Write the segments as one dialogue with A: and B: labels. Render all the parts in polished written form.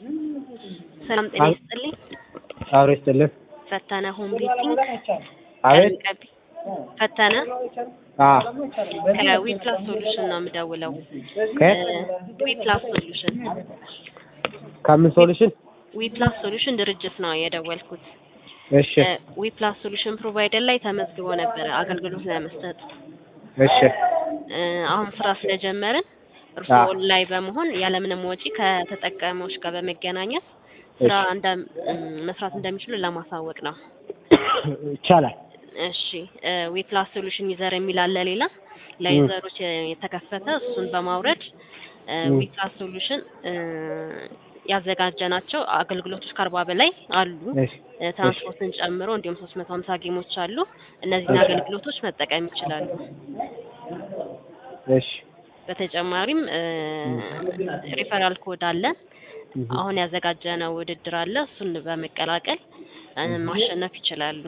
A: ሰላም ጤና ይስጥልኝ።
B: አብሮ ይስጥልኝ።
A: ፈተነ ሆም ሊስቲንግ
B: አቤት።
A: ፈተነ
B: አዎ
A: ከዊፕላስ ሶሉሽን ነው የምደውለው። ዊፕላስ ሶሉሽን
B: ከምን ሶሉሽን?
A: ዊፕላስ ሶሉሽን ድርጅት ነው የደወልኩት።
B: እሺ
A: ዊፕላስ ሶሉሽን ፕሮቫይደር ላይ ተመዝግቦ ነበር አገልግሎት ለመስጠት።
B: እሺ
A: አሁን ስራ ስለጀመርን እርስዎ ላይ በመሆን ያለምንም ወጪ ከተጠቃሚዎች ጋር በመገናኘት ስራ መስራት እንደሚችሉ ለማሳወቅ ነው።
B: ይቻላል።
A: እሺ ዊፕላስ ሶሉሽን ዩዘር የሚል አለ ሌላ ለዩዘሮች የተከፈተ እሱን በማውረድ ዊፕላስ ሶሉሽን ያዘጋጀናቸው አገልግሎቶች ከ40 በላይ አሉ። ትራንስፖርትን ጨምሮ እንዲሁም 350 ጌሞች አሉ። እነዚህን አገልግሎቶች መጠቀም ይችላሉ።
B: እሺ
A: በተጨማሪም ሪፈራል ኮድ አለ። አሁን ያዘጋጀነው ውድድር አለ። እሱን በመቀላቀል ማሸነፍ ይችላሉ።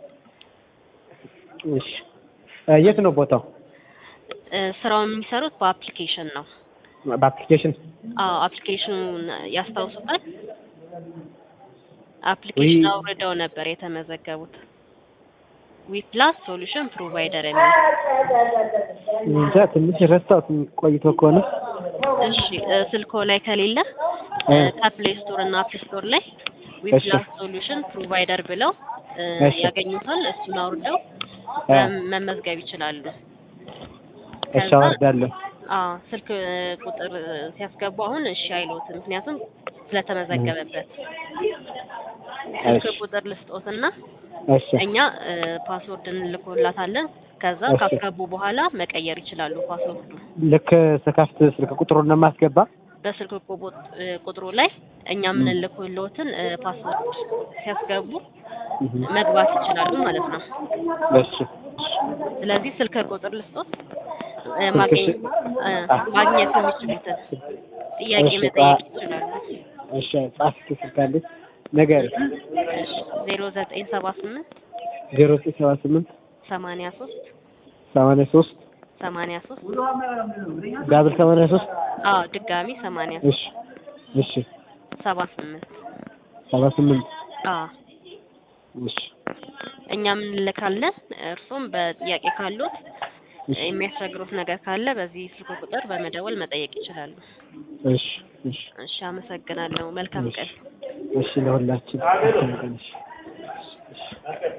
B: እሺ የት ነው ቦታው?
A: ስራውን የሚሰሩት በአፕሊኬሽን ነው።
B: በአፕሊኬሽን?
A: አዎ አፕሊኬሽኑን ያስታውሱታል? አፕሊኬሽን አውርደው ነበር የተመዘገቡት። ዊፕላስ ሶሉሽን ፕሮቫይደር የሚል
B: እንጃ ትንሽ ረስታውት ቆይቶ ከሆነ።
A: እሺ ስልኮ ላይ ከሌለ ከፕሌይ ስቶር እና አፕ ስቶር ላይ ዊፕላስ ሶሉሽን ፕሮቫይደር ብለው ያገኙታል። እሱን አውርደው መመዝገብ ይችላሉ።
B: እሺ አወርዳለሁ።
A: ስልክ ቁጥር ሲያስገቡ አሁን እሺ አይሉትም፣ ምክንያቱም ስለተመዘገበበት። ስልክ ቁጥር ልስጦትና እኛ ፓስወርድ እንልኮላታለን። ከዛ ካስገቡ በኋላ መቀየር ይችላሉ ፓስወርዱ።
B: ልክ ስከፍት ስልክ ቁጥሩን ነው የማስገባ?
A: በስልክ ቁጥሩ ላይ እኛ ምን ልኮልዎትን ፓስወርድ ሲያስገቡ መግባት ይችላሉ ማለት ነው።
B: እሺ
A: ስለዚህ ስልክ ቁጥር ልስጦት ማግኘት የሚችሉትን ጥያቄ መጠየቅ ይችላሉ።
B: እሺ ጻፍክ ስልካለች ነገር
A: 0978
B: 0978
A: 83
B: ዳብል 83
A: ድጋሚ 83
B: እሺ እሺ
A: 78
B: እሺ
A: እኛም እንልካለን። እርሶም በጥያቄ ካሉት የሚያስቸግሩት ነገር ካለ በዚህ ስልክ ቁጥር በመደወል መጠየቅ ይችላሉ።
B: እሺ እሺ
A: እሺ አመሰግናለሁ። መልካም ቀን።
B: እሺ ለሁላችን።